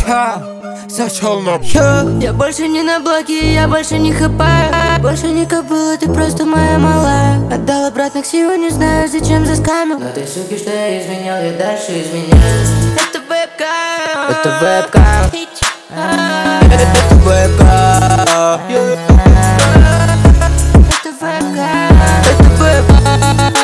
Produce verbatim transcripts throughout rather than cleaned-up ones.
Ха, зашел на Йо, я больше не на блоке, я больше не хапаю. Больше не кобыла, ты просто моя малая. Отдал обратно к Сиву, не знаю зачем заскамил. Но ты, суки, что я изменял, я дальше изменяю. Это вебкам, это вебкам, это вебкам, это вебкам, это вебкам.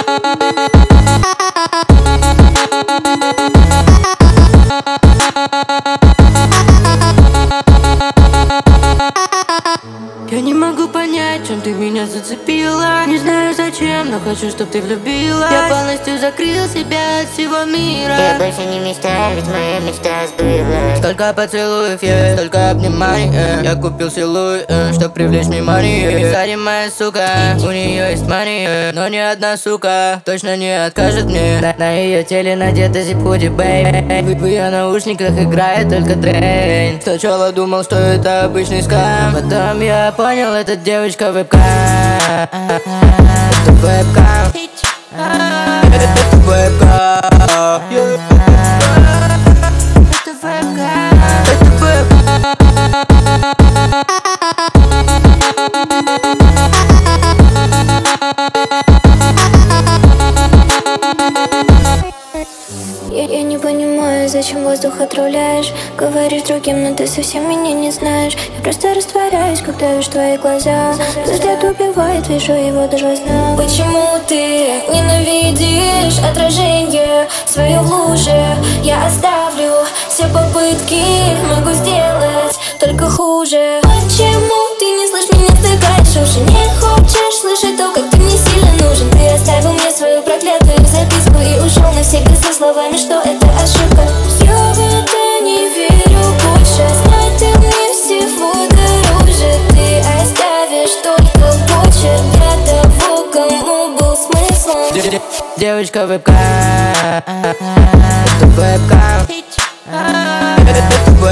Я не могу понять, чем ты меня зацепила. Не знаю зачем, но хочу, чтоб ты влюбилась. Я полностью закрыл себя от всего мира. Я больше не мечтаю, ведь моя мечта сбылась. Столько поцелуев есть, столько обниманий, э. Я купил силуй, э, чтоб привлечь внимание. Сзади моя сука, у нее есть мания, но ни одна сука точно не откажет мне. На, на ее теле надета зип-худи, бэй. В, в ее наушниках играет только трейн. Сначала думал, что это обычный скам, потом я понял, это девочка вебкам. Это вебкам, это вебкам, это вебкам, это вебкам. Я, я не понимаю, зачем воздух отравляешь. Говоришь другим, но ты совсем меня не знаешь. Я просто растворяюсь, когда вижу твои глаза. Взгляд убивает, вижу его даже во снах. Почему ты ненавидишь отражение свое в луже? Я оставлю все попытки, могу сделать только хуже. Почему ты не слышишь меня, втыкаешь уши? Не хочешь слышать то, как ты мне сильно нужен. Ты оставил мне свою проклятую записку и ушел навсегда со словами, что это ошибка. Я в это не верю больше. Знай, ты мне всего дороже. Ты оставишь только почерк для того, кому был смыслом. Девочка вебкам, это вебкам, это вебкам.